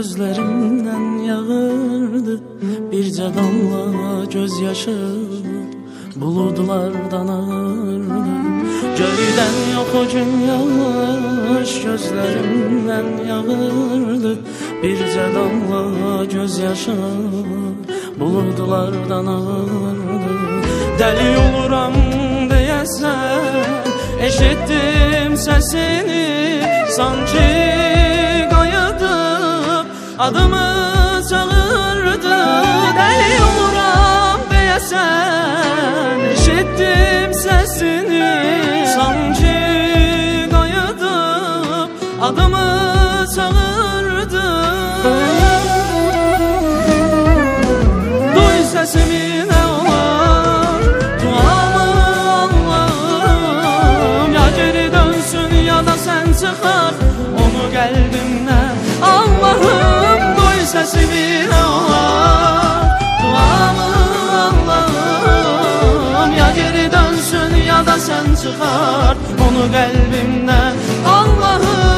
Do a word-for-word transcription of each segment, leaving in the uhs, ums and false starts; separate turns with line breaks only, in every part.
gözlerimden yağırdı birce damla gözyaşı, bulutlardan ağırdı. Göyden yok o gün yağış, gözlerimden yağırdı birce damla gözyaşı, bulutlardan ağırdı. Deli oluram deyəsən, eşittim sesini, sanki qayıdıb adımı çağırdı. Deli oluram deyəsən, eşittim sesini, sanki qayıdıb adımı çağırdı. Duy sesimi ne olar, duamı Allah'ım, ya geri dönsün ya da sen çıkar onu kalbimden. Allah'ım duy sesimi ne olar, duamı Allah'ım, ya geri dönsün ya da sen çıkar onu kalbimden. Allah'ım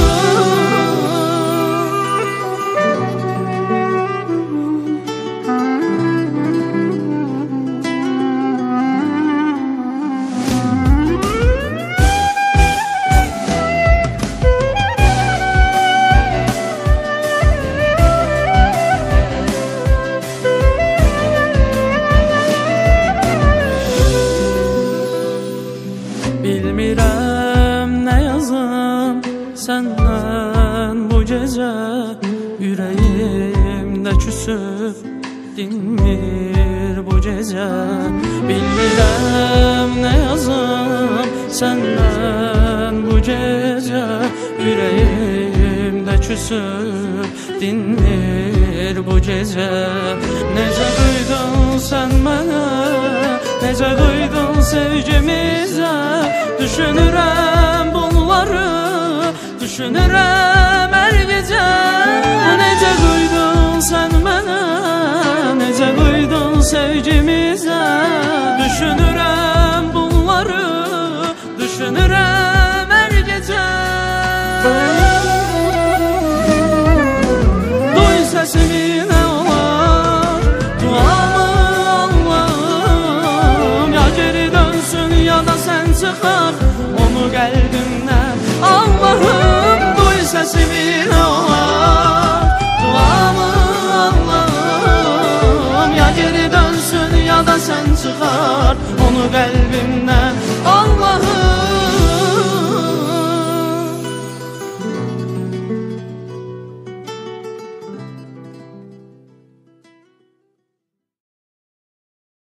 bilmirəm nə yazım səndən bu gecə, ürəyimdə küsüb dinmir bu gecə. Bilmirəm nə yazım səndən bu gecə, ürəyimdə küsüb dinmir bu gecə. Necə duydun sən mənə, necə duydun sevgimizə, düşünürəm bunları, düşünürəm hər gecə. Necə duydun sən mənə, necə duydun sevgimizə, düşünürəm bunları, düşünürəm hər gecə. Duy sesimi ne olar, duamı Allah'ım, ya geri dönsün ya da sen çıkar onu kalbimden. Allah'ım duy sesimi ne olar, duamı Allah'ım, ya geri dönsün ya da sen çıkar onu kalbimden. Allah'ım